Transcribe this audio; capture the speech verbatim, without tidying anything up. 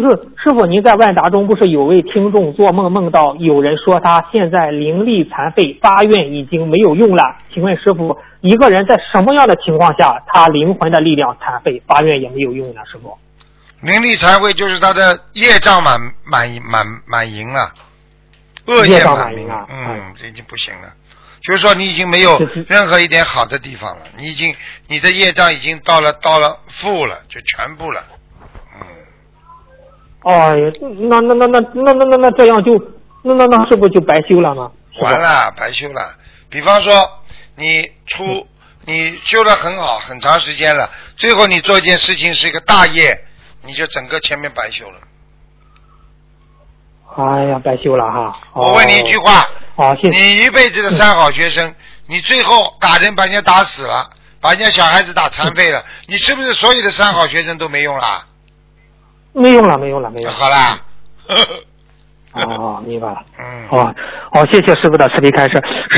就是师傅，您在万达中不是有位听众做梦梦到有人说他现在灵力残废，发愿已经没有用了？请问师傅，一个人在什么样的情况下，他灵魂的力量残废，发愿也没有用呢？师傅， 灵力残废就是他的业障满满满满盈了，恶业满盈啊，嗯，这已经不行了。就是说你已经没有任何一点好的地方了，你已经你的业障已经到了到了负了，就全部了。嗯。 哦，那那那那那那那那这样就那那那是不是就白修了呢？ 完了，白修了。比方说你出你修得很好，很长时间了，最后你做一件事情是一个大业，你就整个前面白修了。 哎呀，白修了哈！ 我问你一句话， 哦，谢谢。 你一辈子的三好学生，你最后打人把人家打死了，把人家小孩子打残废了，你是不是所有的三好学生都没用了？ 没用了，没用了，没用了。 好啦。 哦，明白了。 嗯。 好，好，谢谢师傅的慈悲开示。